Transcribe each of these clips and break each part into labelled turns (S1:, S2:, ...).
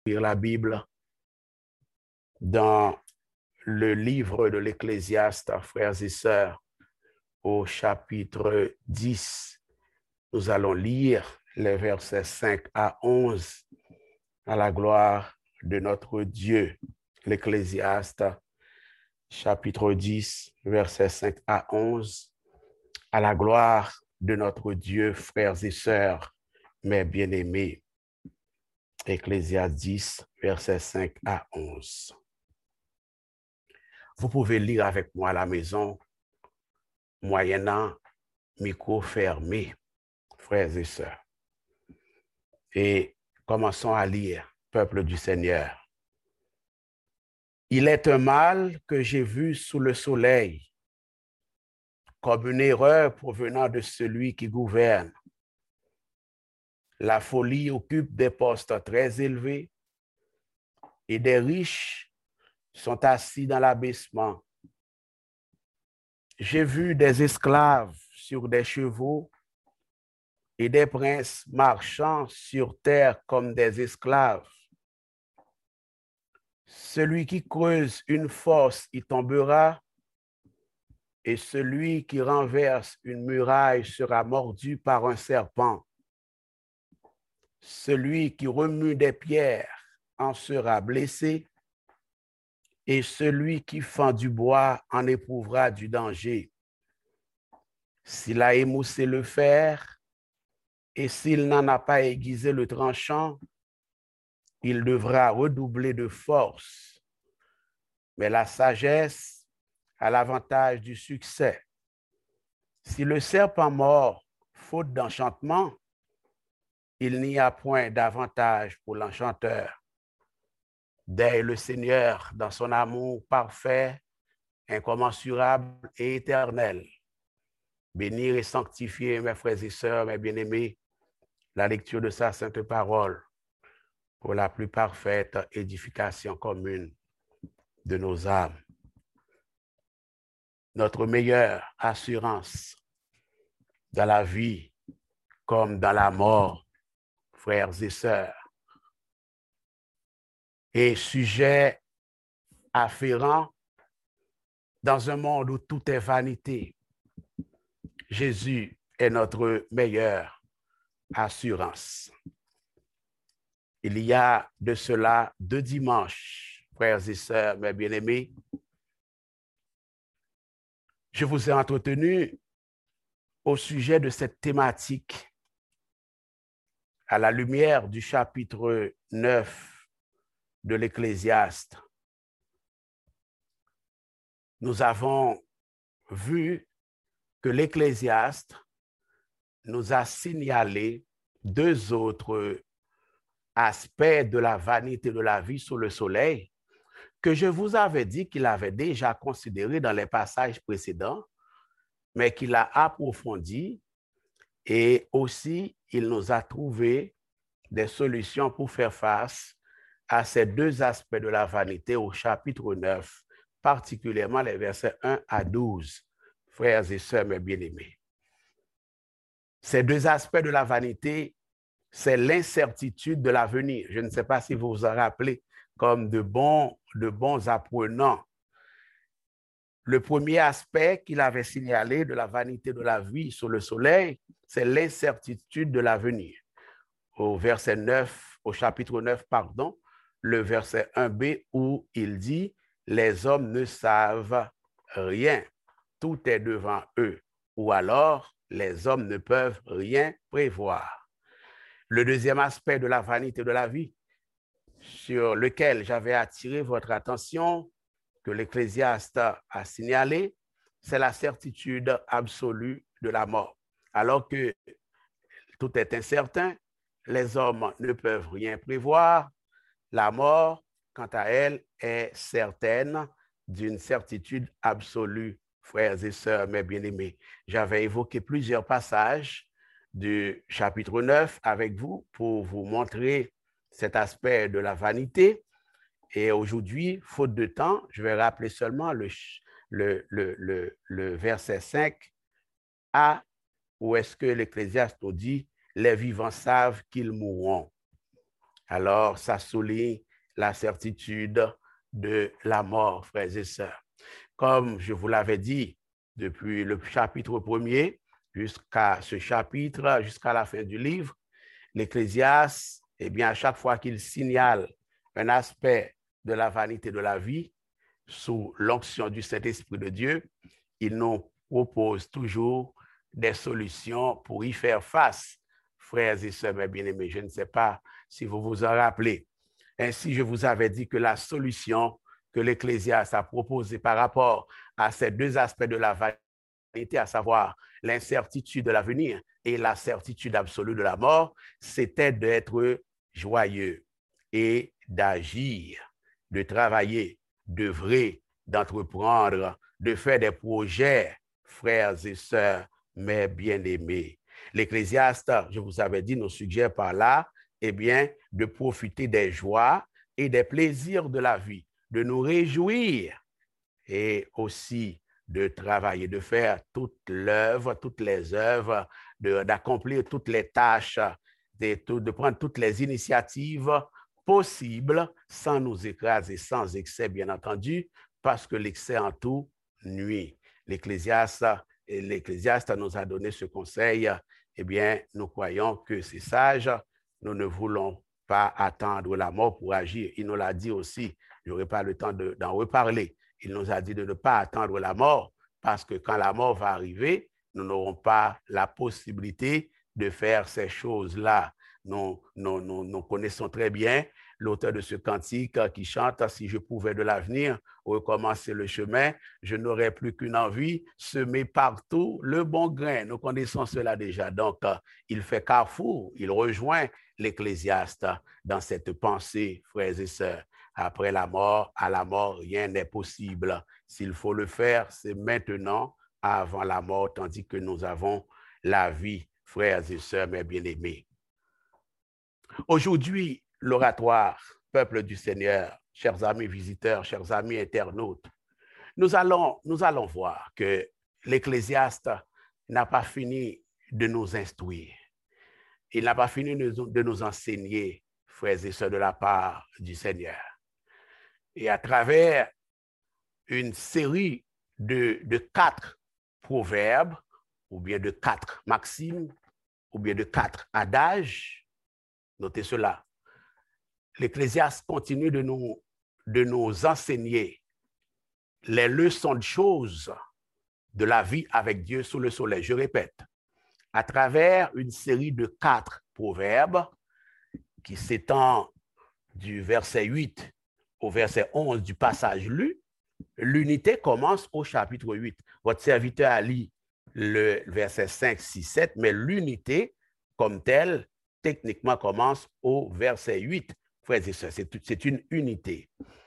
S1: Lire la Bible dans le livre de l'Ecclésiaste, frères et sœurs, au chapitre 10. Nous allons lire les versets 5 à 11 à la gloire de notre Dieu. L'Ecclésiaste, chapitre 10, versets 5 à 11, à la gloire de notre Dieu, frères et sœurs, mes bien-aimés. Ecclésiaste 10, versets 5 à 11. Vous pouvez lire avec moi à la maison, moyennant micro fermé, frères et sœurs. Et commençons à lire, peuple du Seigneur. Il est un mal que j'ai vu sous le soleil, comme une erreur provenant de celui qui gouverne. La folie occupe des postes très élevés et des riches sont assis dans l'abaissement. J'ai vu des esclaves sur des chevaux et des princes marchant sur terre comme des esclaves. Celui qui creuse une fosse y tombera, et celui qui renverse une muraille sera mordu par un serpent. Celui qui remue des pierres en sera blessé, et celui qui fend du bois en éprouvera du danger. S'il a émoussé le fer, et s'il n'en a pas aiguisé le tranchant, il devra redoubler de force. Mais la sagesse a l'avantage du succès. Si le serpent mord, faute d'enchantement, il n'y a point d'avantage pour l'enchanteur. Dès le Seigneur, dans son amour parfait, incommensurable et éternel. Bénir et sanctifier, mes frères et sœurs, mes bien-aimés, la lecture de sa sainte parole pour la plus parfaite édification commune de nos âmes. Notre meilleure assurance dans la vie comme dans la mort, frères et sœurs. Et sujet afférent dans un monde où tout est vanité. Jésus est notre meilleure assurance. Il y a de cela 2 dimanches, frères et sœurs, mes bien-aimés, je vous ai entretenu au sujet de cette thématique à la lumière du chapitre 9 de l'Ecclésiaste. Nous avons vu que l'Ecclésiaste nous a signalé 2 autres aspects de la vanité de la vie sous le soleil que je vous avais dit qu'il avait déjà considéré dans les passages précédents, mais qu'il a approfondi et aussi il nous a trouvé des solutions pour faire face à ces 2 aspects de la vanité au chapitre 9, particulièrement les versets 1 à 12, frères et sœurs, mes bien-aimés. Ces 2 aspects de la vanité, c'est l'incertitude de l'avenir. Je ne sais pas si vous vous en rappelez comme de bons apprenants. Le premier aspect qu'il avait signalé de la vanité de la vie sous le soleil, c'est l'incertitude de l'avenir. Au verset 9, au chapitre 9, pardon, le verset 1b où il dit « Les hommes ne savent rien, tout est devant eux » ou alors « Les hommes ne peuvent rien prévoir ». Le deuxième aspect de la vanité de la vie sur lequel j'avais attiré votre attention, que l'Ecclésiaste a signalé, c'est la certitude absolue de la mort. Alors que tout est incertain, les hommes ne peuvent rien prévoir, la mort, quant à elle, est certaine d'une certitude absolue, frères et sœurs, mes bien-aimés. J'avais évoqué plusieurs passages du chapitre 9 avec vous pour vous montrer cet aspect de la vanité. Et aujourd'hui, faute de temps, je vais rappeler seulement le verset 5a, où est-ce que l'Ecclésiaste nous dit « Les vivants savent qu'ils mourront ». alors ça souligne la certitude de la mort, frères et sœurs. Comme je vous l'avais dit, depuis le chapitre 1er jusqu'à ce chapitre, jusqu'à la fin du livre, l'Ecclésiaste, eh bien, à chaque fois qu'il signale un aspect de la vanité de la vie, sous l'onction du Saint-Esprit de Dieu, il nous propose toujours des solutions pour y faire face. Frères et sœurs, mes bien-aimés, je ne sais pas si vous vous en rappelez. Ainsi, je vous avais dit que la solution que l'Ecclésiaste a proposée par rapport à ces deux aspects de la vanité, à savoir l'incertitude de l'avenir et la certitude absolue de la mort, c'était d'être joyeux et d'agir, de travailler, d'œuvrer, d'entreprendre, de faire des projets, frères et sœurs, mes bien-aimés. L'Ecclésiaste, je vous avais dit, nous suggère par là, eh bien, de profiter des joies et des plaisirs de la vie, de nous réjouir et aussi de travailler, de faire toute l'œuvre, toutes les œuvres, d'accomplir toutes les tâches, de prendre toutes les initiatives possibles sans nous écraser, sans excès, bien entendu, parce que l'excès en tout nuit. L'Ecclésiaste nous a donné ce conseil. Eh bien, nous croyons que c'est sage. Nous ne voulons pas attendre la mort pour agir. Il nous l'a dit aussi. Je n'aurai pas le temps d'en reparler. Il nous a dit de ne pas attendre la mort parce que quand la mort va arriver, nous n'aurons pas la possibilité de faire ces choses-là. Nous connaissons très bien l'auteur de ce cantique qui chante « Si je pouvais de l'avenir recommencer le chemin, je n'aurais plus qu'une envie, semer partout le bon grain. » Nous connaissons cela déjà. Donc, il fait carrefour, il rejoint l'Ecclésiaste dans cette pensée, frères et sœurs. Après la mort, à la mort, rien n'est possible. S'il faut le faire, c'est maintenant, avant la mort, tandis que nous avons la vie, frères et sœurs, mes bien-aimés. Aujourd'hui, l'oratoire, peuple du Seigneur, chers amis visiteurs, chers amis internautes, nous allons voir que l'Ecclésiaste n'a pas fini de nous instruire. Il n'a pas fini de nous enseigner, frères et sœurs, de la part du Seigneur. Et à travers une série de 4 proverbes, ou bien de 4 maximes, ou bien de 4 adages, notez cela, l'Ecclésiaste continue de nous enseigner les leçons de choses de la vie avec Dieu sous le soleil. Je répète, à travers une série de 4 proverbes qui s'étend du verset 8 au verset 11 du passage lu, l'unité commence au chapitre 8. Votre serviteur a lu le verset 5, 6, 7, mais l'unité comme telle, techniquement, commence au verset 8. Frères et sœurs, c'est une unité.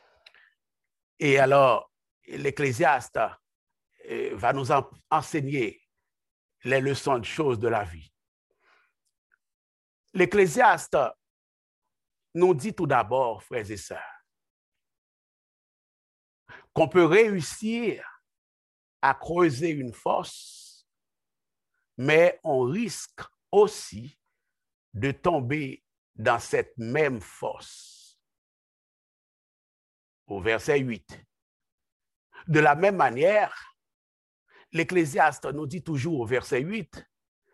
S1: Et alors, l'Ecclésiaste va nous enseigner les leçons de choses de la vie. L'Ecclésiaste nous dit tout d'abord, frères et sœurs, qu'on peut réussir à creuser une fosse, mais on risque aussi de tomber dans cette même fosse. Au verset 8. De la même manière, l'Ecclésiaste nous dit toujours au verset 8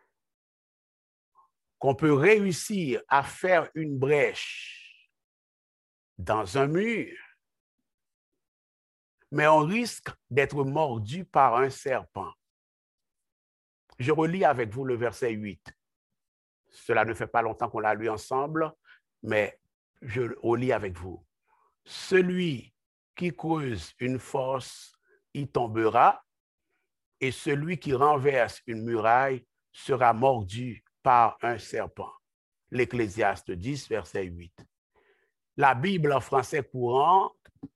S1: qu'on peut réussir à faire une brèche dans un mur, mais on risque d'être mordu par un serpent. Je relis avec vous le verset 8. Cela ne fait pas longtemps qu'on l'a lu ensemble, mais je relis avec vous. Celui qui creuse une fosse y tombera, et celui qui renverse une muraille sera mordu par un serpent. L'Ecclésiaste 10, verset 8. La Bible en français courant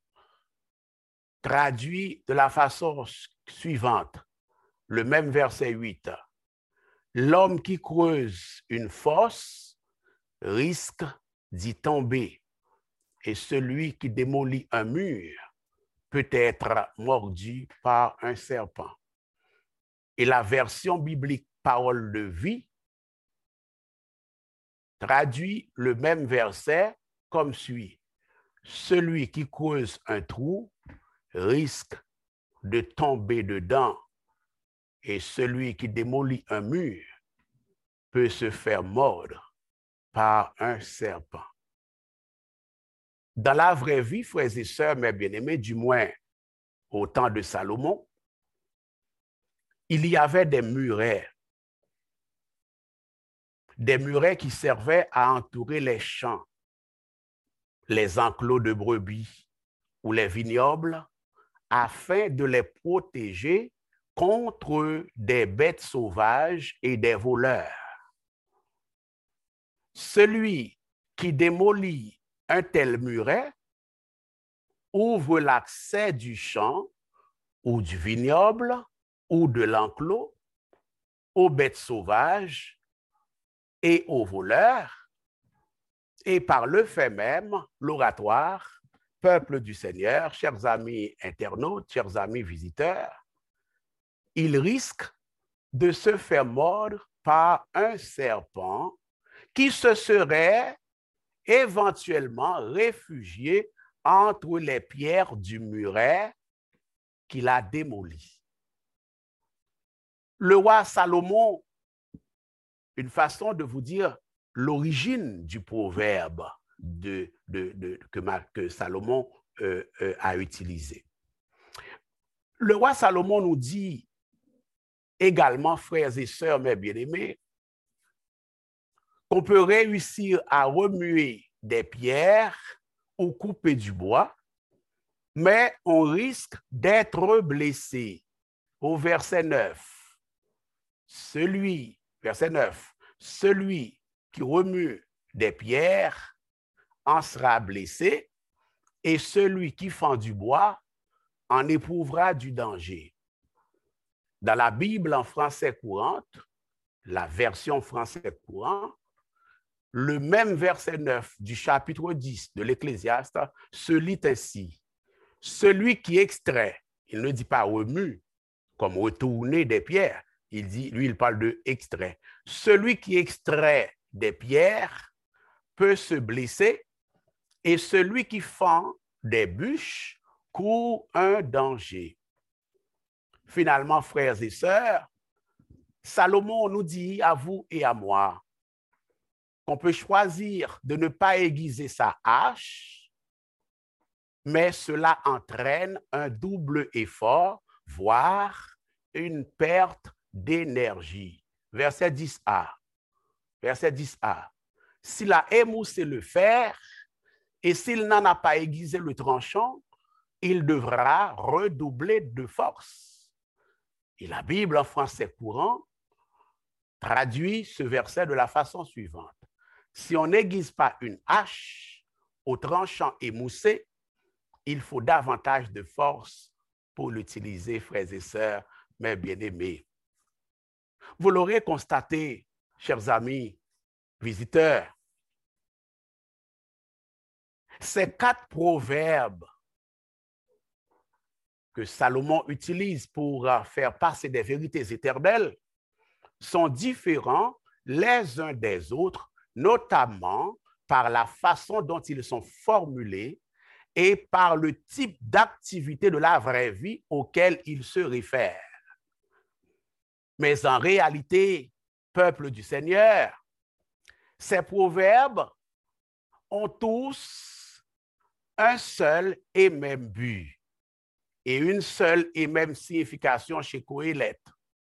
S1: traduit de la façon suivante, le même verset 8. L'homme qui creuse une fosse risque d'y tomber, et celui qui démolit un mur peut être mordu par un serpent. Et la version biblique Parole de vie traduit le même verset comme suit. Celui qui creuse un trou risque de tomber dedans et celui qui démolit un mur peut se faire mordre par un serpent. Dans la vraie vie, frères et sœurs, mes bien-aimés, du moins au temps de Salomon, il y avait des murets qui servaient à entourer les champs, les enclos de brebis ou les vignobles, afin de les protéger contre des bêtes sauvages et des voleurs. Celui qui démolit un tel muret ouvre l'accès du champ ou du vignoble ou de l'enclos aux bêtes sauvages et aux voleurs, et par le fait même, l'oratoire, peuple du Seigneur, chers amis internautes, chers amis visiteurs, il risque de se faire mordre par un serpent qui se serait éventuellement réfugié entre les pierres du muret qu'il a démoli. Le roi Salomon, une façon de vous dire l'origine du proverbe que Salomon a utilisé. Le roi Salomon nous dit également, frères et sœurs, mes bien-aimés, qu'on peut réussir à remuer des pierres ou couper du bois, mais on risque d'être blessé. Au verset 9, verset 9, celui qui remue des pierres en sera blessé et celui qui fend du bois en éprouvera du danger. Dans la Bible en français courante, la version français courant, le même verset 9 du chapitre 10 de l'Ecclésiaste se lit ainsi. Celui qui extrait, il ne dit pas remue, comme retourner des pierres, il parle de extrait. Celui qui extrait des pierres peut se blesser et celui qui fend des bûches court un danger. Finalement, frères et sœurs, Salomon nous dit à vous et à moi qu'on peut choisir de ne pas aiguiser sa hache, mais cela entraîne un double effort, voire une perte d'énergie. Verset 10a. Verset 10a. S'il a émoussé le fer et s'il n'en a pas aiguisé le tranchant, il devra redoubler de force. Et la Bible en français courant traduit ce verset de la façon suivante. Si on n'aiguise pas une hache au tranchant émoussé, il faut davantage de force pour l'utiliser, frères et sœurs, mes bien-aimés. Vous l'aurez constaté, chers amis, visiteurs, ces 4 proverbes que Salomon utilise pour faire passer des vérités éternelles sont différents les uns des autres, notamment par la façon dont ils sont formulés et par le type d'activité de la vraie vie auquel ils se réfèrent. Mais en réalité, peuple du Seigneur, ces proverbes ont tous un seul et même but et une seule et même signification chez Qoéleth.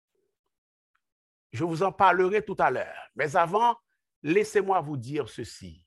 S1: Je vous en parlerai tout à l'heure. Mais avant, laissez-moi vous dire ceci.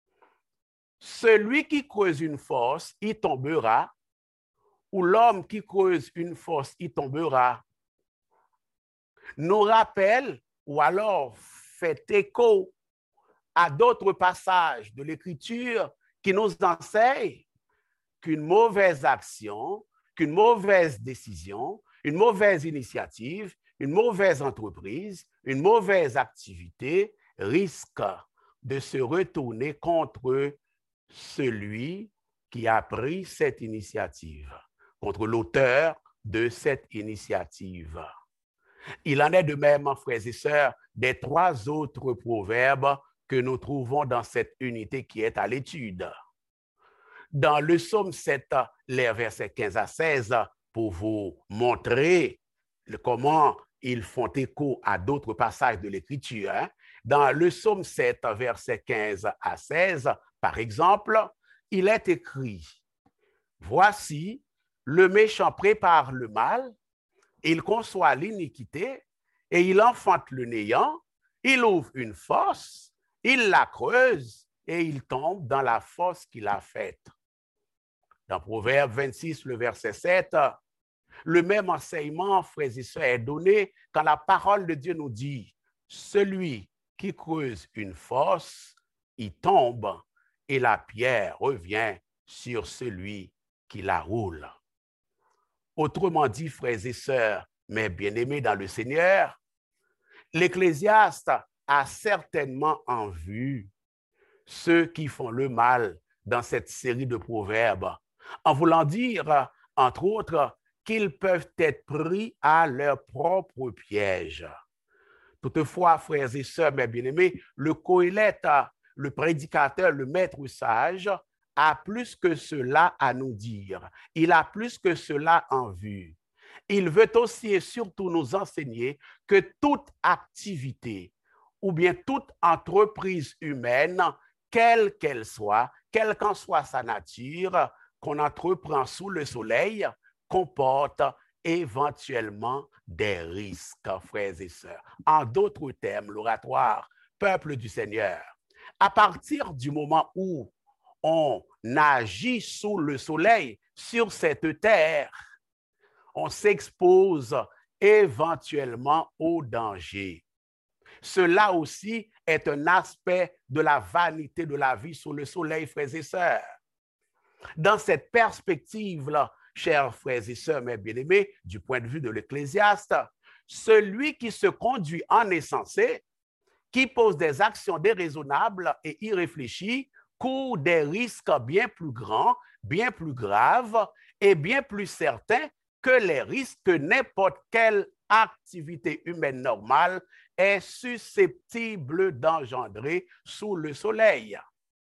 S1: Celui qui creuse une fosse, y tombera, ou l'homme qui creuse une fosse, y tombera, nous rappelle ou alors fait écho à d'autres passages de l'Écriture qui nous enseignent qu'une mauvaise action, qu'une mauvaise décision, une mauvaise initiative, une mauvaise entreprise, une mauvaise activité risque de se retourner contre celui qui a pris cette initiative, contre l'auteur de cette initiative. Il en est de même, frères et sœurs, des 3 autres proverbes que nous trouvons dans cette unité qui est à l'étude. Dans le psaume 7, les versets 15 à 16, pour vous montrer comment ils font écho à d'autres passages de l'Écriture. Dans le psaume 7, versets 15 à 16, par exemple, il est écrit, « Voici, le méchant prépare le mal, il conçoit l'iniquité, et il enfante le néant, il ouvre une fosse, il la creuse, et il tombe dans la fosse qu'il a faite. » Dans Proverbe 26, le verset 7, le même enseignement, frères et sœurs, est donné quand la parole de Dieu nous dit « Celui qui creuse une fosse, y tombe, et la pierre revient sur celui qui la roule. » Autrement dit, frères et sœurs, mes bien-aimés dans le Seigneur, l'Ecclésiaste a certainement en vue ceux qui font le mal dans cette série de proverbes, en voulant dire, entre autres, qu'ils peuvent être pris à leur propre piège. Toutefois, frères et sœurs, mes bien-aimés, le Qoélète, le prédicateur, le maître sage, a plus que cela à nous dire. Il a plus que cela en vue. Il veut aussi et surtout nous enseigner que toute activité ou bien toute entreprise humaine, quelle qu'elle soit, quelle qu'en soit sa nature, qu'on entreprend sous le soleil, comporte éventuellement des risques, frères et sœurs. En d'autres termes, l'oratoire, peuple du Seigneur, à partir du moment où on agit sous le soleil, sur cette terre, on s'expose éventuellement au danger. Cela aussi est un aspect de la vanité de la vie sous le soleil, frères et sœurs. Dans cette perspective-là, chers frères et sœurs, mes bien-aimés, du point de vue de l'Ecclésiaste, celui qui se conduit en insensé, qui pose des actions déraisonnables et irréfléchies, court des risques bien plus grands, bien plus graves et bien plus certains que les risques que n'importe quelle activité humaine normale est susceptible d'engendrer sous le soleil.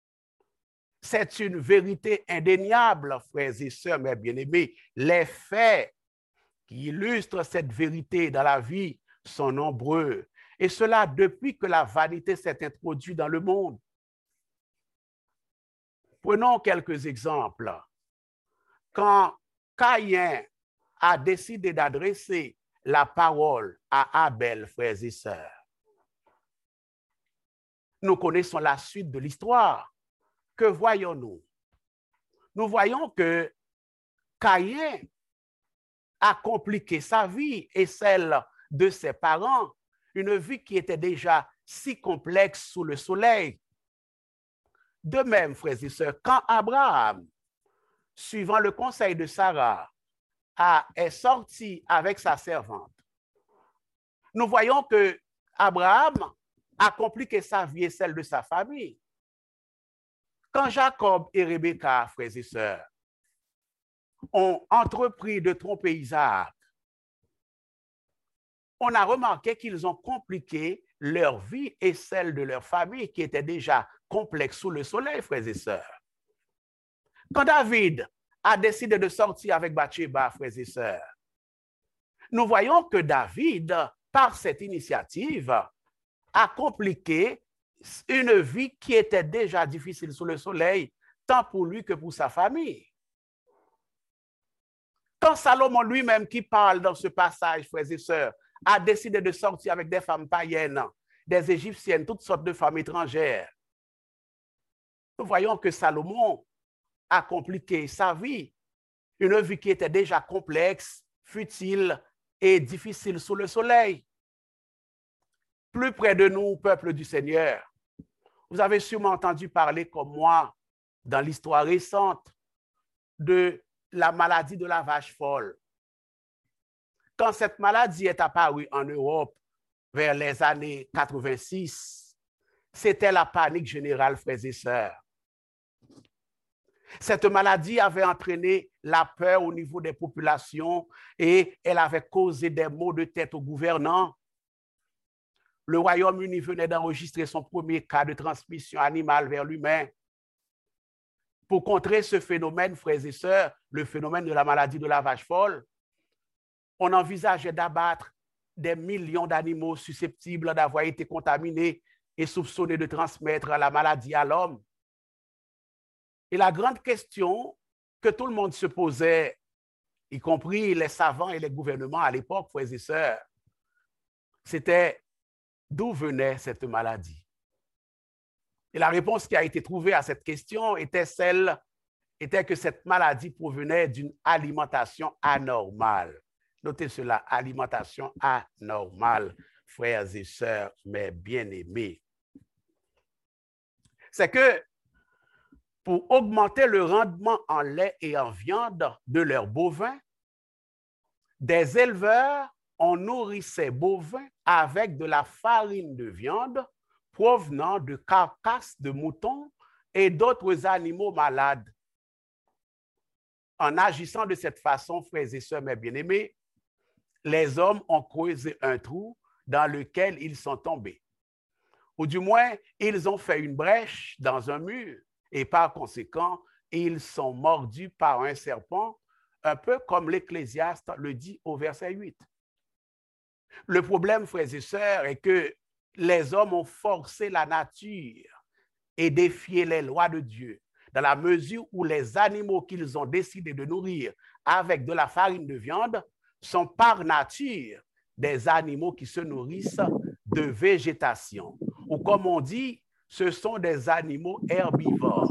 S1: C'est une vérité indéniable, frères et sœurs, mes bien-aimés. Les faits qui illustrent cette vérité dans la vie sont nombreux. Et cela depuis que la vanité s'est introduite dans le monde. Prenons quelques exemples. Quand Caïn a décidé d'adresser la parole à Abel, frères et sœurs, nous connaissons la suite de l'histoire. Que voyons-nous? Nous voyons que Caïn a compliqué sa vie et celle de ses parents, une vie qui était déjà si complexe sous le soleil. De même, frères et sœurs, quand Abraham, suivant le conseil de Sarah, est sorti avec sa servante, nous voyons que Abraham a compliqué sa vie et celle de sa famille. Quand Jacob et Rebecca, frères et sœurs, ont entrepris de tromper Isaac, on a remarqué qu'ils ont compliqué leur vie et celle de leur famille qui était déjà complexe sous le soleil, frères et sœurs. Quand David a décidé de sortir avec Bathsheba, frères et sœurs, nous voyons que David, par cette initiative, a compliqué une vie qui était déjà difficile sous le soleil, tant pour lui que pour sa famille. Quand Salomon lui-même, qui parle dans ce passage, frères et sœurs, a décidé de sortir avec des femmes païennes, des Égyptiennes, toutes sortes de femmes étrangères, nous voyons que Salomon a compliqué sa vie, une vie qui était déjà complexe, futile et difficile sous le soleil. Plus près de nous, peuple du Seigneur, vous avez sûrement entendu parler comme moi, dans l'histoire récente, de la maladie de la vache folle. Quand cette maladie est apparue en Europe vers les années 86, c'était la panique générale, frères et sœurs. Cette maladie avait entraîné la peur au niveau des populations et elle avait causé des maux de tête aux gouvernants. le Royaume-Uni venait d'enregistrer son premier cas de transmission animale vers l'humain. Pour contrer ce phénomène, frères et sœurs, le phénomène de la maladie de la vache folle, on envisageait d'abattre des millions d'animaux susceptibles d'avoir été contaminés et soupçonnés de transmettre la maladie à l'homme. Et la grande question que tout le monde se posait, y compris les savants et les gouvernements à l'époque, frères et sœurs, c'était d'où venait cette maladie. Et la réponse qui a été trouvée à cette question était que cette maladie provenait d'une alimentation anormale. Notez cela, alimentation anormale, frères et sœurs, mes bien-aimés. C'est que pour augmenter le rendement en lait et en viande de leurs bovins, des éleveurs ont nourri ces bovins avec de la farine de viande provenant de carcasses de moutons et d'autres animaux malades. En agissant de cette façon, frères et sœurs, mes bien-aimés, les hommes ont creusé un trou dans lequel ils sont tombés. Ou du moins, ils ont fait une brèche dans un mur et par conséquent, ils sont mordus par un serpent, un peu comme l'Ecclésiaste le dit au verset 8. Le problème, frères et sœurs, est que les hommes ont forcé la nature et défié les lois de Dieu, dans la mesure où les animaux qu'ils ont décidé de nourrir avec de la farine de viande sont par nature des animaux qui se nourrissent de végétation. Ou comme on dit, ce sont des animaux herbivores.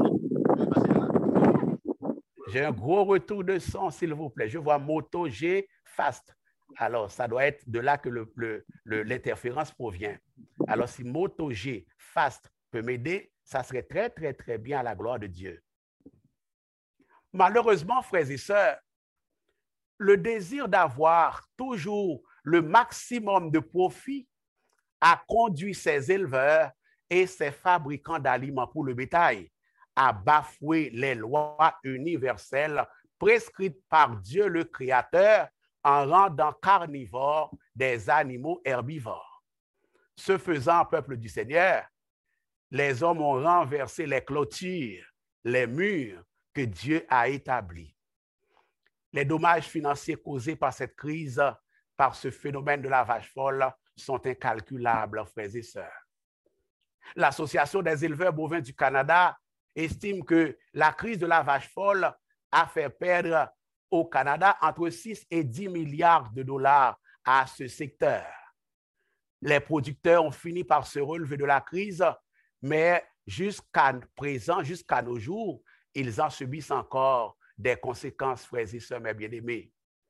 S1: J'ai un gros retour de son, s'il vous plaît. Je vois moto G fast. Alors, ça doit être de là que l'interférence provient. Alors, si moto G fast peut m'aider, ça serait très, très, très bien à la gloire de Dieu. Malheureusement, frères et sœurs, le désir d'avoir toujours le maximum de profit a conduit ces éleveurs et ces fabricants d'aliments pour le bétail à bafouer les lois universelles prescrites par Dieu le Créateur en rendant carnivores des animaux herbivores. Ce faisant, peuple du Seigneur, les hommes ont renversé les clôtures, les murs que Dieu a établis. Les dommages financiers causés par cette crise, par ce phénomène de la vache folle, sont incalculables, frères et sœurs. L'Association des éleveurs bovins du Canada estime que la crise de la vache folle a fait perdre au Canada entre 6 et 10 milliards de dollars à ce secteur. Les producteurs ont fini par se relever de la crise, mais jusqu'à présent, jusqu'à nos jours, ils en subissent encore des conséquences, frères et sœurs, mes bien-aimés.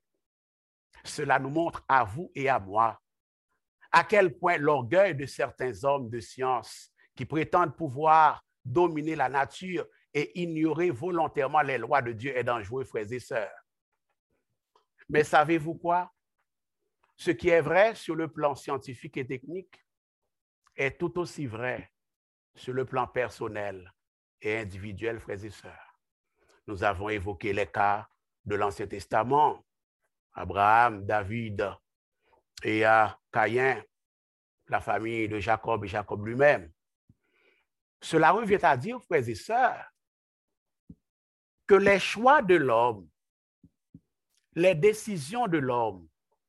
S1: Cela nous montre à vous et à moi à quel point l'orgueil de certains hommes de science qui prétendent pouvoir dominer la nature et ignorer volontairement les lois de Dieu est dangereux, frères et sœurs. Mais savez-vous quoi? Ce qui est vrai sur le plan scientifique et technique est tout aussi vrai sur le plan personnel et individuel, frères et sœurs. Nous avons évoqué les cas de l'Ancien Testament, Abraham, David et Caïn, la famille de Jacob et Jacob lui-même. Cela revient à dire, frères et sœurs, que les choix de l'homme, les décisions de l'homme,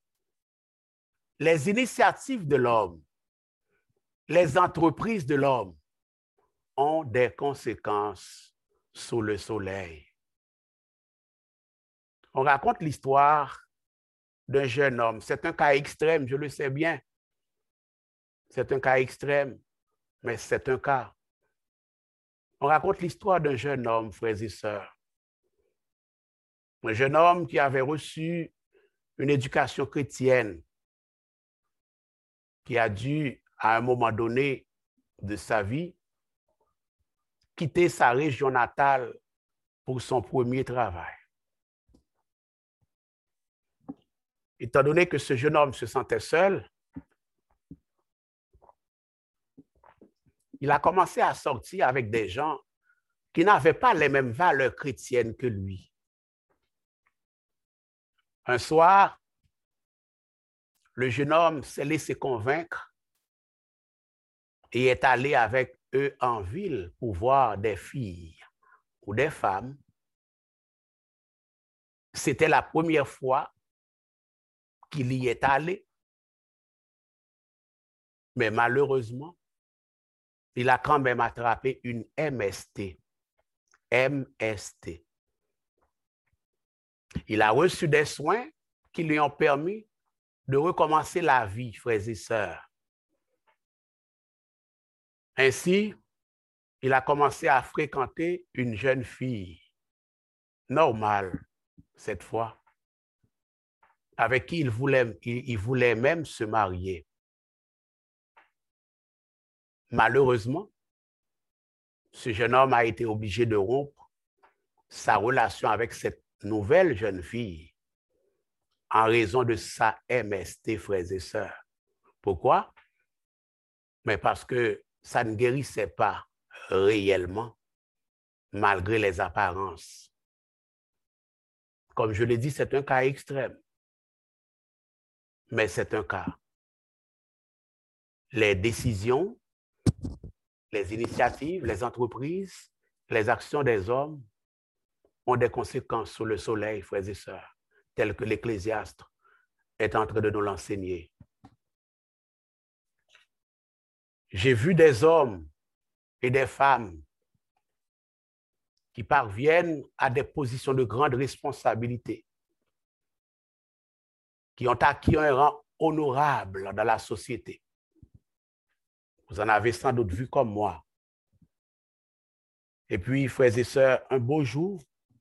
S1: les initiatives de l'homme, les entreprises de l'homme ont des conséquences sous le soleil. On raconte l'histoire d'un jeune homme. C'est un cas extrême, je le sais bien. C'est un cas extrême, mais c'est un cas. On raconte l'histoire d'un jeune homme, frères et sœurs. Un jeune homme qui avait reçu une éducation chrétienne, qui a dû, à un moment donné de sa vie, quitter sa région natale pour son premier travail. Étant donné que ce jeune homme se sentait seul, il a commencé à sortir avec des gens qui n'avaient pas les mêmes valeurs chrétiennes que lui. Un soir, le jeune homme s'est laissé convaincre et est allé avec eux en ville pour voir des filles ou des femmes. C'était la première fois qu'il y est allé, mais malheureusement, il a quand même attrapé une MST. MST. Il a reçu des soins qui lui ont permis de recommencer la vie, frères et sœurs. Ainsi, il a commencé à fréquenter une jeune fille, normale cette fois, avec qui il voulait même se marier. Malheureusement, ce jeune homme a été obligé de rompre sa relation avec cette nouvelle jeune fille en raison de sa MST, frères et sœurs. Pourquoi? Mais parce que ça ne guérissait pas réellement, malgré les apparences. Comme je l'ai dit, c'est un cas extrême, mais c'est un cas. Les décisions, les initiatives, les entreprises, les actions des hommes ont des conséquences sur le soleil, frères et sœurs, telles que l'Ecclésiaste est en train de nous l'enseigner. J'ai vu des hommes et des femmes qui parviennent à des positions de grande responsabilité, qui ont acquis un rang honorable dans la société. Vous en avez sans doute vu comme moi. Et puis, frères et sœurs, un beau jour,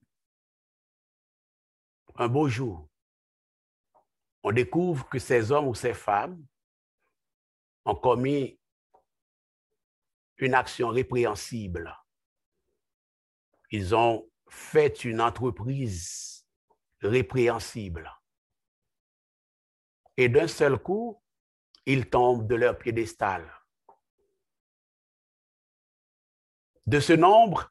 S1: on découvre que ces hommes ou ces femmes ont commis une action répréhensible. Ils ont fait une entreprise répréhensible. Et d'un seul coup, ils tombent de leur piédestal. De ce nombre,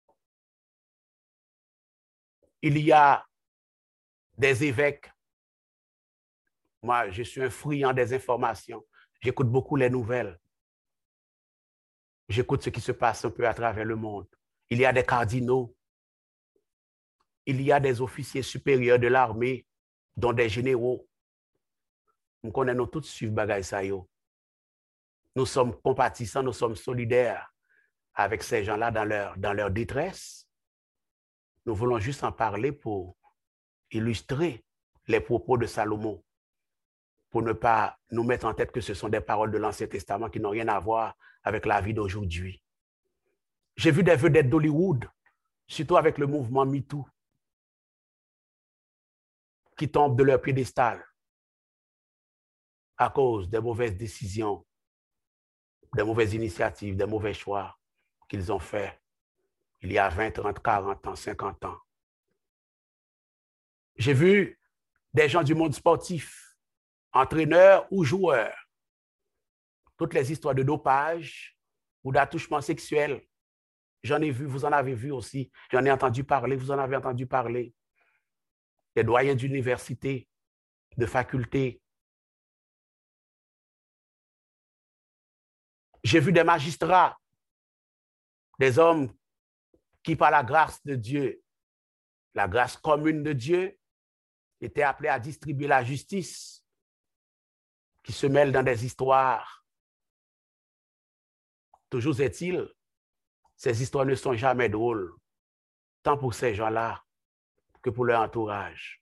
S1: il y a des évêques. Moi, je suis un friand des informations. J'écoute beaucoup les nouvelles. J'écoute ce qui se passe un peu à travers le monde. Il y a des cardinaux. Il y a des officiers supérieurs de l'armée, dont des généraux. Nous connaissons tous suivre bagay sa yo. Nous sommes compatissants, nous sommes solidaires avec ces gens-là dans leur détresse. Nous voulons juste en parler pour illustrer les propos de Salomon, pour ne pas nous mettre en tête que ce sont des paroles de l'Ancien Testament qui n'ont rien à voir avec la vie d'aujourd'hui. J'ai vu des vedettes d'Hollywood, surtout avec le mouvement MeToo, qui tombent de leur piédestal à cause des mauvaises décisions, des mauvaises initiatives, des mauvais choix qu'ils ont faits il y a 20, 30, 40 ans, 50 ans. J'ai vu des gens du monde sportif, entraîneurs ou joueurs, toutes les histoires de dopage ou d'attouchement sexuel. J'en ai vu, vous en avez vu aussi. J'en ai entendu parler, vous en avez entendu parler. Des doyens d'université, de facultés. J'ai vu des magistrats, des hommes qui, par la grâce de Dieu, la grâce commune de Dieu, étaient appelés à distribuer la justice, qui se mêlent dans des histoires. Toujours est-il, ces histoires ne sont jamais drôles, tant pour ces gens-là que pour leur entourage.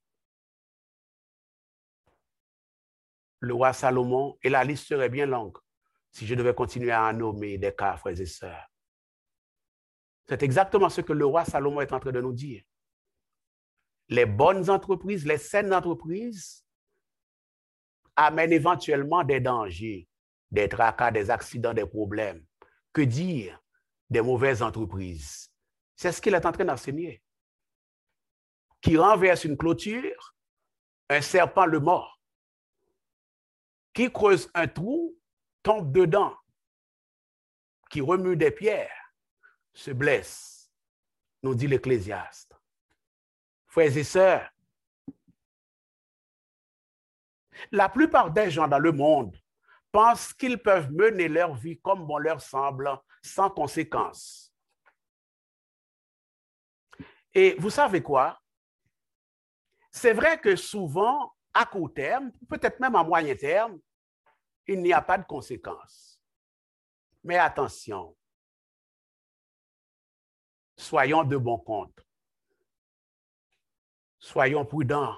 S1: Le roi Salomon, et la liste serait bien longue si je devais continuer à en nommer des cas, frères et sœurs. C'est exactement ce que le roi Salomon est en train de nous dire. Les bonnes entreprises, les saines entreprises amènent éventuellement des dangers, des tracas, des accidents, des problèmes. Que dire des mauvaises entreprises? C'est ce qu'il est en train d'enseigner. Qui renverse une clôture, un serpent le mord. Qui creuse un trou, tombe dedans. Qui remue des pierres, se blesse, nous dit l'Ecclésiaste. Frères et sœurs, la plupart des gens dans le monde pensent qu'ils peuvent mener leur vie comme bon leur semble, sans conséquence. Et vous savez quoi? C'est vrai que souvent, à court terme, peut-être même à moyen terme, il n'y a pas de conséquences. Mais attention, soyons de bon compte. Soyons prudents,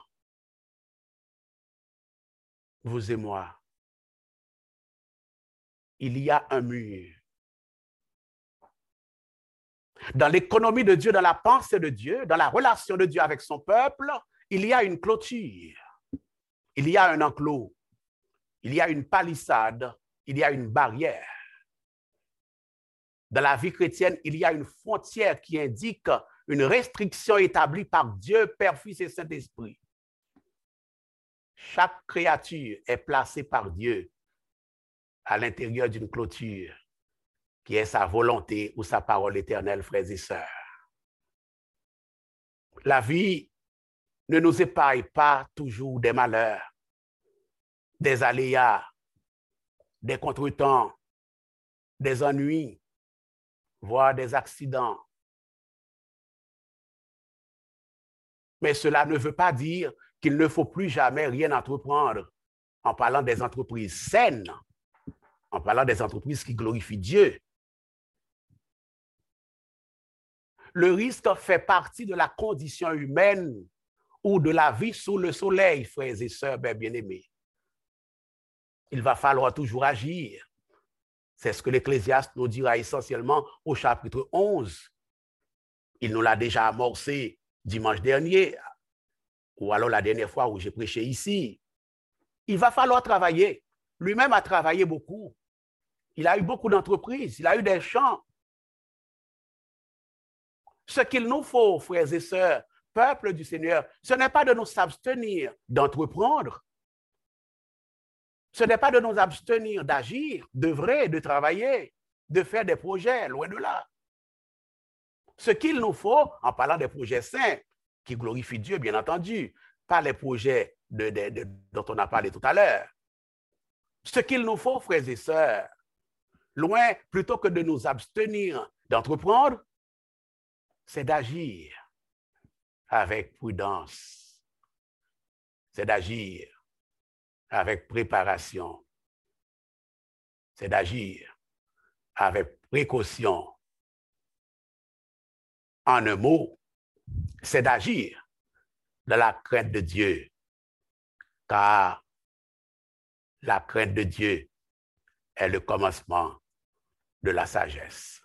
S1: vous et moi. Il y a un mur. Dans l'économie de Dieu, dans la pensée de Dieu, dans la relation de Dieu avec son peuple, il y a une clôture, il y a un enclos, il y a une palissade, il y a une barrière. Dans la vie chrétienne, il y a une frontière qui indique une restriction établie par Dieu, Père, Fils et Saint-Esprit. Chaque créature est placée par Dieu à l'intérieur d'une clôture qui est sa volonté ou sa parole éternelle, frères et sœurs. La vie ne nous épargne pas toujours des malheurs, des aléas, des contretemps, des ennuis, voire des accidents. Mais cela ne veut pas dire qu'il ne faut plus jamais rien entreprendre en parlant des entreprises saines, en parlant des entreprises qui glorifient Dieu. Le risque fait partie de la condition humaine ou de la vie sous le soleil, frères et sœurs bien-aimés. Il va falloir toujours agir. C'est ce que l'Ecclésiaste nous dira essentiellement au chapitre 11. Il nous l'a déjà amorcé dimanche dernier, ou alors la dernière fois où j'ai prêché ici. Il va falloir travailler. Lui-même a travaillé beaucoup. Il a eu beaucoup d'entreprises, il a eu des champs. Ce qu'il nous faut, frères et sœurs, peuple du Seigneur, ce n'est pas de nous abstenir d'entreprendre. Ce n'est pas de nous abstenir d'agir, d'œuvrer, de travailler, de faire des projets, loin de là. Ce qu'il nous faut, en parlant des projets saints, qui glorifient Dieu, bien entendu, pas les projets dont on a parlé tout à l'heure. Ce qu'il nous faut, frères et sœurs, loin, plutôt que de nous abstenir d'entreprendre, c'est d'agir avec prudence. C'est d'agir avec préparation. C'est d'agir avec précaution. En un mot, c'est d'agir dans la crainte de Dieu, car la crainte de Dieu est le commencement de la sagesse.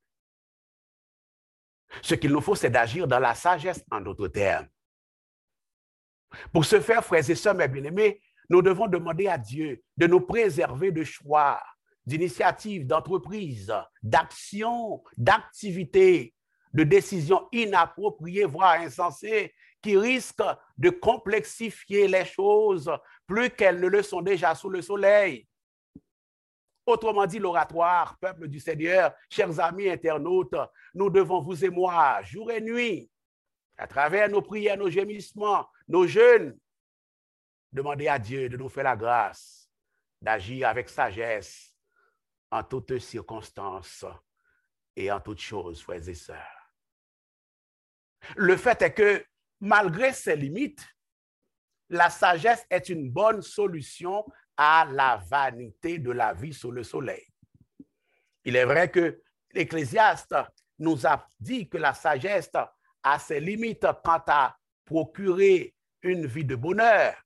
S1: Ce qu'il nous faut, c'est d'agir dans la sagesse, en d'autres termes. Pour ce faire, frères et sœurs, mes bien-aimés, nous devons demander à Dieu de nous préserver de choix, d'initiatives, d'entreprises, d'actions, d'activités, de décisions inappropriées, voire insensées, qui risquent de complexifier les choses plus qu'elles ne le sont déjà sous le soleil. Autrement dit, l'oratoire, peuple du Seigneur, chers amis internautes, nous devons, vous et moi, jour et nuit, à travers nos prières, nos gémissements, nos jeûnes, demander à Dieu de nous faire la grâce d'agir avec sagesse en toutes circonstances et en toutes choses, frères et sœurs. Le fait est que, malgré ses limites, la sagesse est une bonne solution à la vanité de la vie sous le soleil. Il est vrai que l'Ecclésiaste nous a dit que la sagesse a ses limites quant à procurer une vie de bonheur.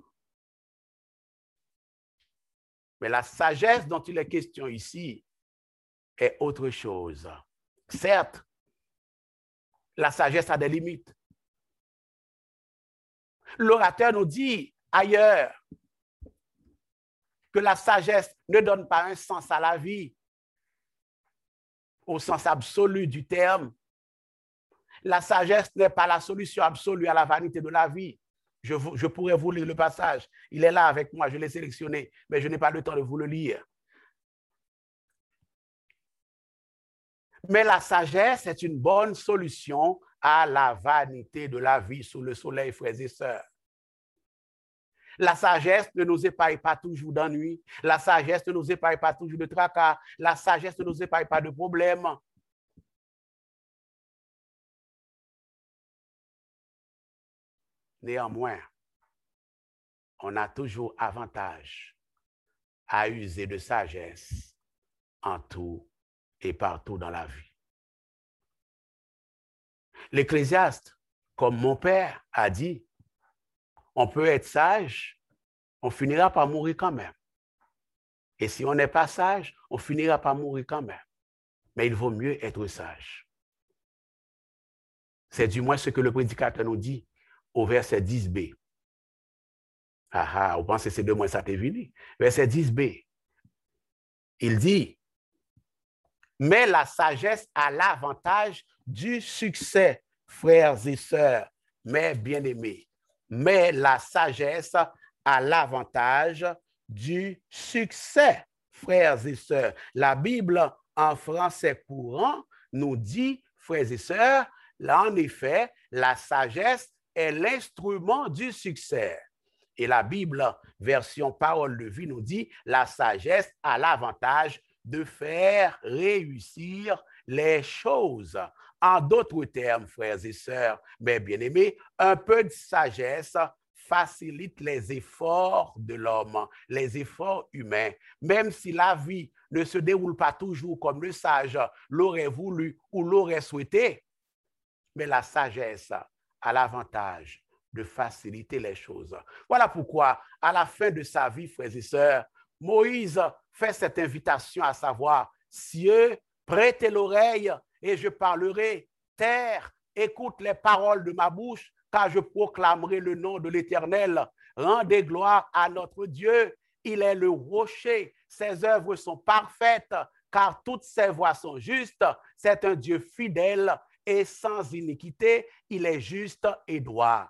S1: Mais la sagesse dont il est question ici est autre chose. Certes, la sagesse a des limites. L'orateur nous dit ailleurs que la sagesse ne donne pas un sens à la vie, au sens absolu du terme. La sagesse n'est pas la solution absolue à la vanité de la vie. Je pourrais vous lire le passage. Il est là avec moi, je l'ai sélectionné, mais je n'ai pas le temps de vous le lire. Mais la sagesse est une bonne solution à la vanité de la vie sous le soleil, frères et sœurs. La sagesse ne nous épargne pas toujours d'ennui. La sagesse ne nous épargne pas toujours de tracas. La sagesse ne nous épargne pas de problèmes. Néanmoins, on a toujours avantage à user de sagesse en tout et partout dans la vie. L'Ecclésiaste, comme mon père a dit, on peut être sage, on finira par mourir quand même. Et si on n'est pas sage, on finira par mourir quand même. Mais il vaut mieux être sage. C'est du moins ce que le prédicateur nous dit au verset 10b. Vous pensez que c'est de moi ça t'est venu. Verset 10b. Il dit, mais la sagesse a l'avantage du succès, frères et sœurs, mes bien-aimés. Mais la sagesse a l'avantage du succès, frères et sœurs. La Bible, en français courant, nous dit, frères et sœurs, là, en effet, la sagesse est l'instrument du succès. Et la Bible, version parole de vie, nous dit, la sagesse a l'avantage de faire réussir les choses. En d'autres termes, frères et sœurs, mes bien-aimés, un peu de sagesse facilite les efforts de l'homme, les efforts humains. Même si la vie ne se déroule pas toujours comme le sage l'aurait voulu ou l'aurait souhaité, mais la sagesse a l'avantage de faciliter les choses. Voilà pourquoi, à la fin de sa vie, frères et sœurs, Moïse fait cette invitation à savoir, cieux, prêtez l'oreille et je parlerai, terre, écoute les paroles de ma bouche, car je proclamerai le nom de l'Éternel. Rendez gloire à notre Dieu, il est le rocher, ses œuvres sont parfaites, car toutes ses voies sont justes, c'est un Dieu fidèle et sans iniquité, il est juste et droit.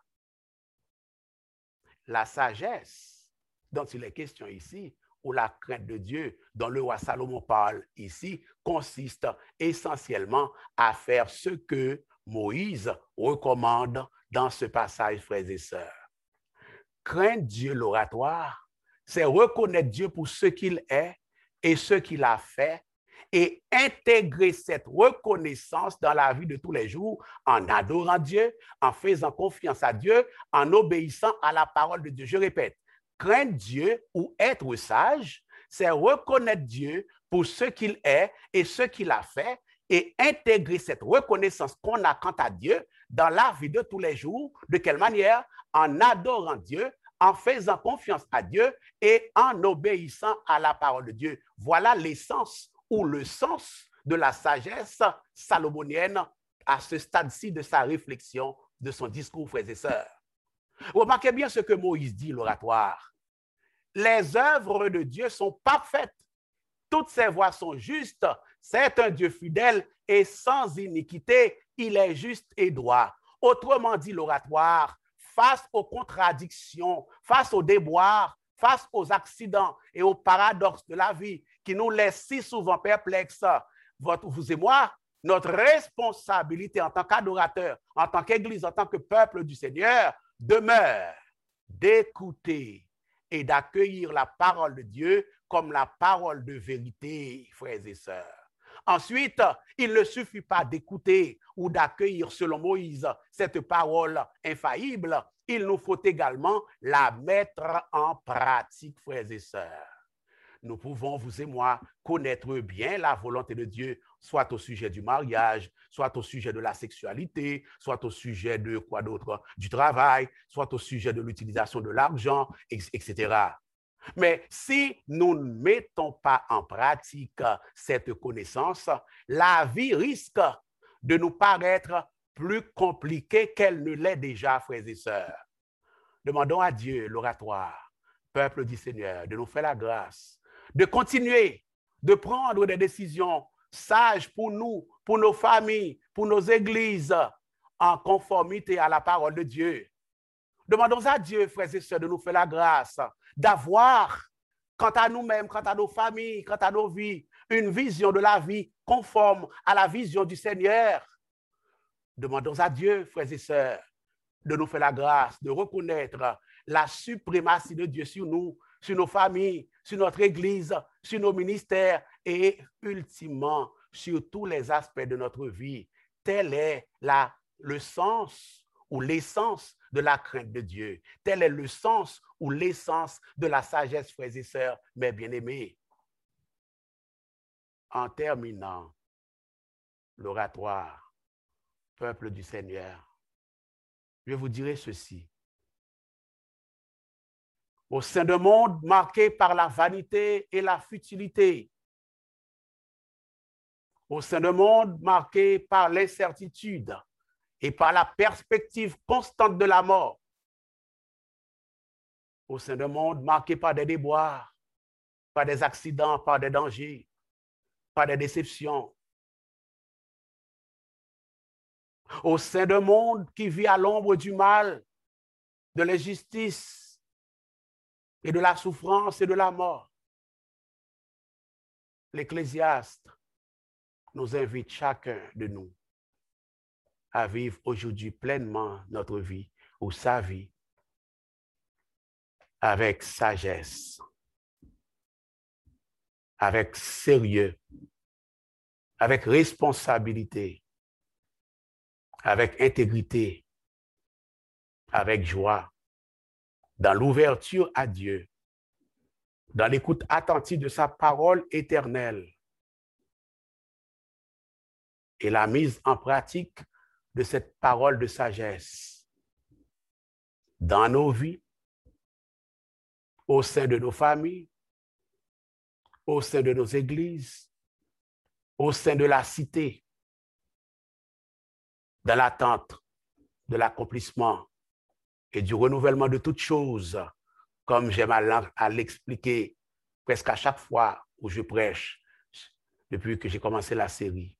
S1: La sagesse dont il est question ici, ou la crainte de Dieu dont le roi Salomon parle ici, consiste essentiellement à faire ce que Moïse recommande dans ce passage, frères et sœurs. Craindre Dieu, l'oratoire, c'est reconnaître Dieu pour ce qu'il est et ce qu'il a fait, et intégrer cette reconnaissance dans la vie de tous les jours en adorant Dieu, en faisant confiance à Dieu, en obéissant à la parole de Dieu. Je répète, craindre Dieu ou être sage, c'est reconnaître Dieu pour ce qu'il est et ce qu'il a fait, et intégrer cette reconnaissance qu'on a quant à Dieu dans la vie de tous les jours. De quelle manière? En adorant Dieu, en faisant confiance à Dieu et en obéissant à la parole de Dieu. Voilà l'essence ou le sens de la sagesse salomonienne à ce stade-ci de sa réflexion, de son discours, frères et sœurs. Remarquez bien ce que Moïse dit, l'oratoire. Les œuvres de Dieu sont parfaites. Toutes ses voies sont justes. C'est un Dieu fidèle et sans iniquité. Il est juste et droit. Autrement dit, l'oratoire, face aux contradictions, face aux déboires, face aux accidents et aux paradoxes de la vie qui nous laissent si souvent perplexes, vous et moi, notre responsabilité en tant qu'adorateur, en tant qu'Église, en tant que peuple du Seigneur, demeure d'écouter et d'accueillir la parole de Dieu comme la parole de vérité, frères et sœurs. Ensuite, il ne suffit pas d'écouter ou d'accueillir, selon Moïse, cette parole infaillible. Il nous faut également la mettre en pratique, frères et sœurs. Nous pouvons, vous et moi, connaître bien la volonté de Dieu, soit au sujet du mariage, soit au sujet de la sexualité, soit au sujet de quoi d'autre, du travail, soit au sujet de l'utilisation de l'argent, etc. Mais si nous ne mettons pas en pratique cette connaissance, la vie risque de nous paraître plus compliquée qu'elle ne l'est déjà, frères et sœurs. Demandons à Dieu, l'oratoire, peuple du Seigneur, de nous faire la grâce, de continuer, de prendre des décisions sages pour nous, pour nos familles, pour nos églises, en conformité à la parole de Dieu. Demandons à Dieu, frères et sœurs, de nous faire la grâce d'avoir, quant à nous-mêmes, quant à nos familles, quant à nos vies, une vision de la vie conforme à la vision du Seigneur. Demandons à Dieu, frères et sœurs, de nous faire la grâce, de reconnaître la suprématie de Dieu sur nous, sur nos familles, sur notre Église, sur nos ministères et ultimement sur tous les aspects de notre vie. Tel est le sens ou l'essence de la crainte de Dieu. Tel est le sens ou l'essence de la sagesse, frères et sœurs, mes bien-aimés. En terminant l'oratoire, peuple du Seigneur, je vous dirai ceci. Au sein d'un monde marqué par la vanité et la futilité, au sein d'un monde marqué par l'incertitude et par la perspective constante de la mort, au sein d'un monde marqué par des déboires, par des accidents, par des dangers, par des déceptions, au sein d'un monde qui vit à l'ombre du mal, de l'injustice et de la souffrance et de la mort. L'Ecclésiaste nous invite chacun de nous à vivre aujourd'hui pleinement notre vie ou sa vie avec sagesse, avec sérieux, avec responsabilité, avec intégrité, avec joie, dans l'ouverture à Dieu, dans l'écoute attentive de sa parole éternelle et la mise en pratique de cette parole de sagesse dans nos vies, au sein de nos familles, au sein de nos églises, au sein de la cité, dans l'attente de l'accomplissement et du renouvellement de toutes choses, comme j'aime à l'expliquer presque à chaque fois où je prêche depuis que j'ai commencé la série.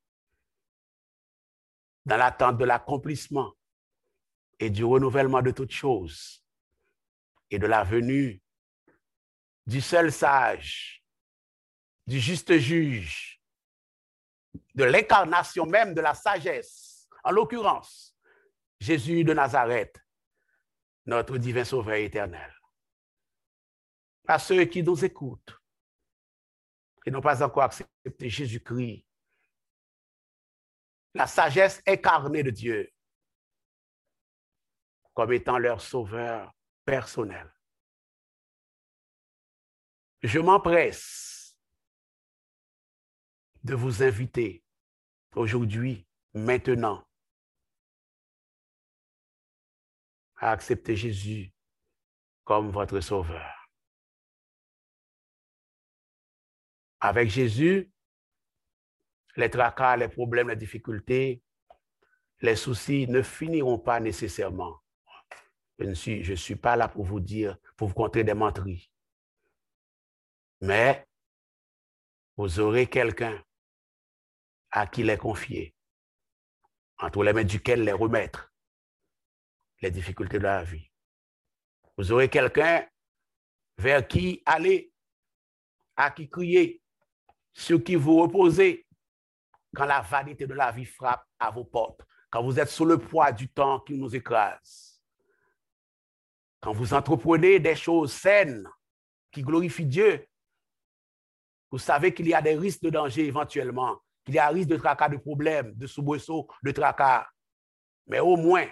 S1: Dans l'attente de l'accomplissement et du renouvellement de toutes choses et de la venue du seul sage, du juste juge, de l'incarnation même de la sagesse, en l'occurrence, Jésus de Nazareth, notre divin sauveur éternel. À ceux qui nous écoutent et n'ont pas encore accepté Jésus-Christ, la sagesse incarnée de Dieu, comme étant leur sauveur personnel. Je m'empresse de vous inviter aujourd'hui, maintenant, à accepter Jésus comme votre sauveur. Avec Jésus, les tracas, les problèmes, les difficultés, les soucis ne finiront pas nécessairement. Je ne suis pas là pour vous dire, pour vous conter des menteries. Mais vous aurez quelqu'un à qui les confier, entre les mains duquel les remettre les difficultés de la vie. Vous aurez quelqu'un vers qui aller, à qui crier, sur qui vous reposez quand la vanité de la vie frappe à vos portes, quand vous êtes sous le poids du temps qui nous écrase, quand vous entreprenez des choses saines qui glorifient Dieu. Vous savez qu'il y a des risques de danger éventuellement, qu'il y a un risque de tracas, de problèmes, de soubresauts, de tracas. Mais au moins,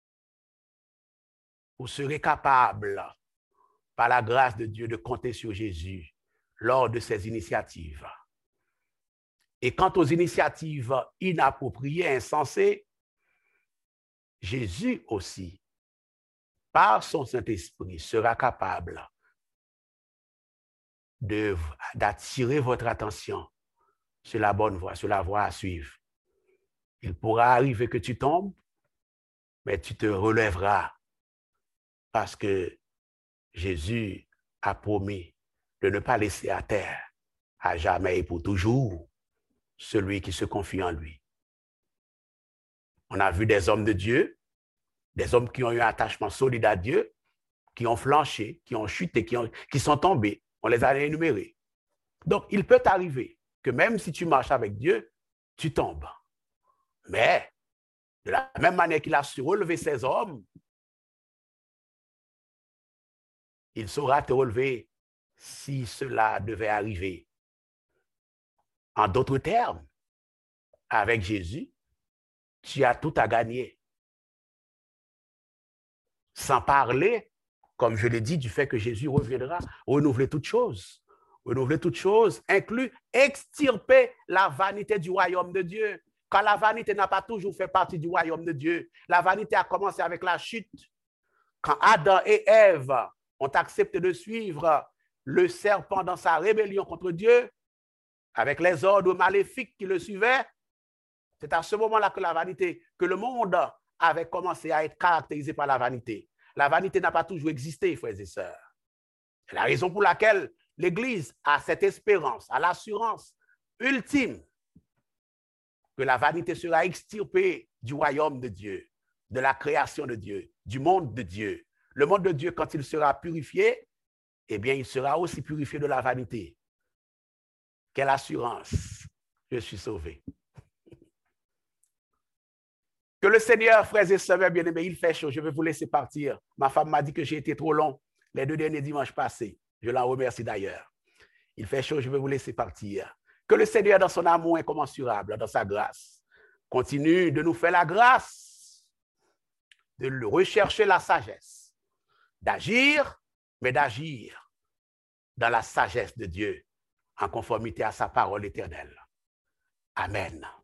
S1: vous serez capable, par la grâce de Dieu, de compter sur Jésus lors de ces initiatives. Et quant aux initiatives inappropriées, insensées, Jésus aussi, par son Saint-Esprit, sera capable d'attirer votre attention sur la bonne voie, sur la voie à suivre. Il pourra arriver que tu tombes, mais tu te relèveras parce que Jésus a promis de ne pas laisser à terre à jamais et pour toujours celui qui se confie en lui. On a vu des hommes de Dieu, des hommes qui ont eu un attachement solide à Dieu, qui ont flanché, qui ont chuté, qui sont tombés. On les a énumérés. Donc, il peut arriver que même si tu marches avec Dieu, tu tombes. Mais, de la même manière qu'il a su relever ces hommes, Il saura te relever si cela devait arriver. En d'autres termes, avec Jésus, tu as tout à gagner. Sans parler, comme je l'ai dit, du fait que Jésus reviendra, renouveler toutes choses. Renouveler toutes choses inclut extirper la vanité du royaume de Dieu. Car la vanité n'a pas toujours fait partie du royaume de Dieu. La vanité a commencé avec la chute. Quand Adam et Ève ont accepté de suivre le serpent dans sa rébellion contre Dieu, avec les ordres maléfiques qui le suivaient, c'est à ce moment-là que la vanité, que le monde avait commencé à être caractérisé par la vanité. La vanité n'a pas toujours existé, frères et sœurs. C'est la raison pour laquelle l'Église a cette espérance, a l'assurance ultime que la vanité sera extirpée du royaume de Dieu, de la création de Dieu, du monde de Dieu. Le monde de Dieu, quand il sera purifié, eh bien, il sera aussi purifié de la vanité. Quelle assurance! Je suis sauvé. Que le Seigneur, frères et sœurs bien-aimés, il fait chaud. Je vais vous laisser partir. Ma femme m'a dit que j'ai été trop long les 2 derniers dimanches passés. Je l'en remercie d'ailleurs. Il fait chaud, je vais vous laisser partir. Que le Seigneur, dans son amour incommensurable, dans sa grâce, continue de nous faire la grâce de rechercher la sagesse, d'agir, mais d'agir dans la sagesse de Dieu, en conformité à sa parole éternelle. Amen.